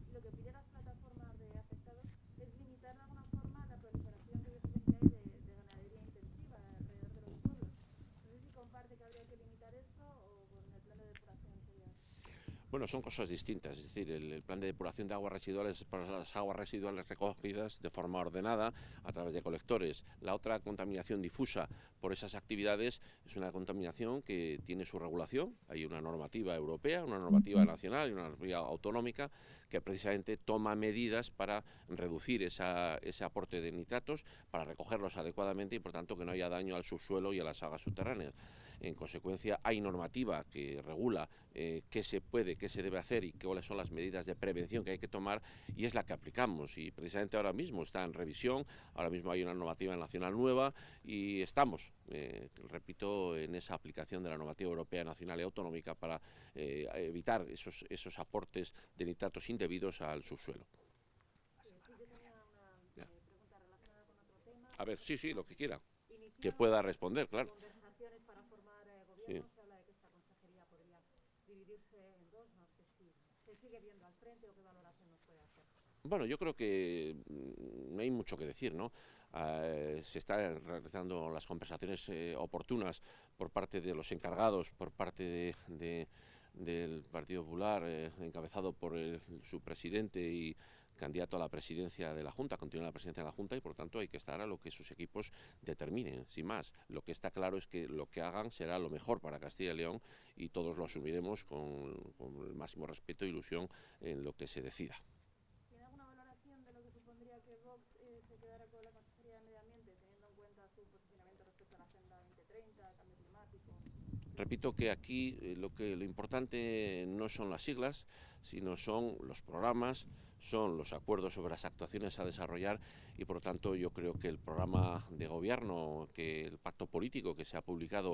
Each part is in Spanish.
y lo que piden las plataformas de afectados es limitar de alguna forma la proliferación que ellos dicen que hay de ganadería intensiva alrededor de los pueblos. No sé si comparte que habría que limitar esto o con el plan de depuración sería. Bueno, son cosas distintas, es decir, el plan de depuración de aguas residuales es para las aguas residuales recogidas de forma ordenada a través de colectores. La otra contaminación difusa por esas actividades es una contaminación que tiene su regulación. Hay una normativa europea, una normativa nacional y una normativa autonómica que precisamente toma medidas para reducir ese aporte de nitratos, para recogerlos adecuadamente y por tanto que no haya daño al subsuelo y a las aguas subterráneas. En consecuencia, hay normativa que regula qué se puede, qué se debe hacer y cuáles son las medidas de prevención que hay que tomar, y es la que aplicamos. Y precisamente ahora mismo está en revisión, ahora mismo hay una normativa nacional nueva y estamos, repito, en esa aplicación de la normativa europea, nacional y autonómica para evitar esos aportes de nitratos indebidos al subsuelo. Sí que tenía una pregunta relacionada con otro tema. A ver, sí, lo que quiera, que Iniciaron pueda responder, claro. conversaciones para formar Sí. gobierno. Se habla de que esta consejería podría dividirse en dos. No sé si se sigue viendo al frente o qué valoración nos puede hacer. Bueno, yo creo que no hay mucho que decir, ¿no? Se están realizando las conversaciones oportunas por parte de los encargados, por parte del Partido Popular, encabezado por su presidente y candidato a la presidencia de la Junta, continúa la presidencia de la Junta, y por tanto hay que estar a lo que sus equipos determinen, sin más. Lo que está claro es que lo que hagan será lo mejor para Castilla y León y todos lo asumiremos con el máximo respeto e ilusión en lo que se decida. ¿Tiene alguna valoración de lo que supondría que Vox se quedara con la Consejería de Medio Ambiente, teniendo en cuenta su posicionamiento respecto a la Agenda 2030, cambio climático? Repito que aquí lo importante no son las siglas, sino son los programas, son los acuerdos sobre las actuaciones a desarrollar, y por lo tanto yo creo que el programa de gobierno, que el pacto político que se ha publicado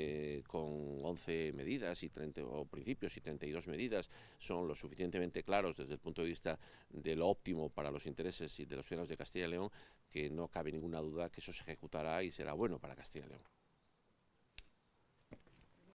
con 11 medidas y 30, o principios y 32 medidas son lo suficientemente claros desde el punto de vista de lo óptimo para los intereses y de los ciudadanos de Castilla y León, que no cabe ninguna duda que eso se ejecutará y será bueno para Castilla y León.